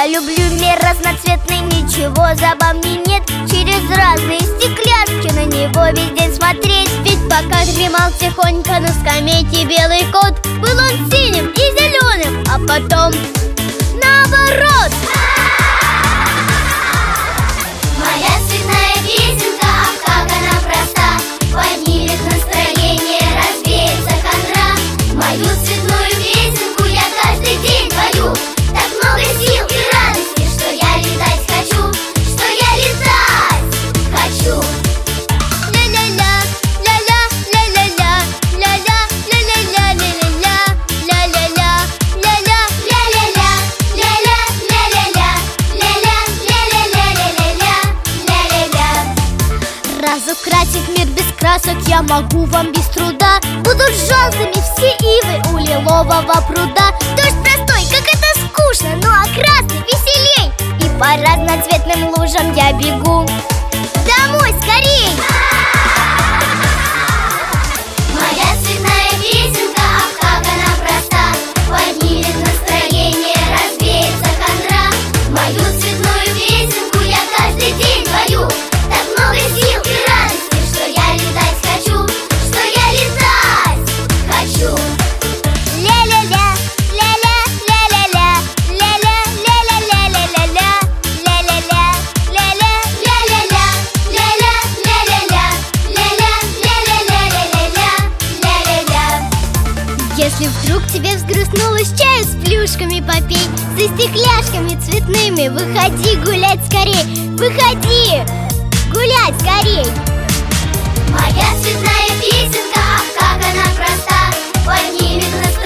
люблю мир разноцветный, ничего забавней нет. Через разные стекляшки на него весь день смотреть. Ведь пока дремал тихонько на скамейке белый кот, был он синим и зеленым, а потом наоборот. Моя цветная песенка, ах, как она проста, поднимет настроение, развеется хандра. Мою цветную песенку я каждый день пою. Так много сил и радости, что я летать хочу, что я летать хочу. Ля-ля-ля, ля-ля, ля-ля-ля, ля-ля, ля-ля-ля, ля-ля-ля, ля-ля-ля, ля-ля, ля-ля-ля, ля-ля, ля-ля-ля, ля-ля-ля, ля-ля-ля, ля-ля-ля. разукрасить мир без красок я могу вам без труда. Будут желтыми все ивы у лилового пруда. Дождь простой, как это скучно, ну а красный веселей. И по разноцветным лужам я бегу. Домой скорей! Моя цветная песенка, ах, как она проста, поднимет настроение, развеется хандра. Мою цветную песенку я каждый день пою. Так много сил и радости, что я летать хочу, что я летать хочу. Ля-ля-ля, ля-ля, ля-ля-ля, ля-ля, ля-ля-ля, ля-ля-ля, ля-ля-ля, ля-ля, Ля-ля-ля, ля-ля, ля-ля-ля, ля-ля, ля-ля-ля, ля-ля-ля. Если вдруг тебе взгрустнулось, чаю с плюшками попей, за стекляшками цветными выходи гулять скорей. Выходи гулять скорей. Моя цветная песенка, ах, как она проста, поднимет настроение.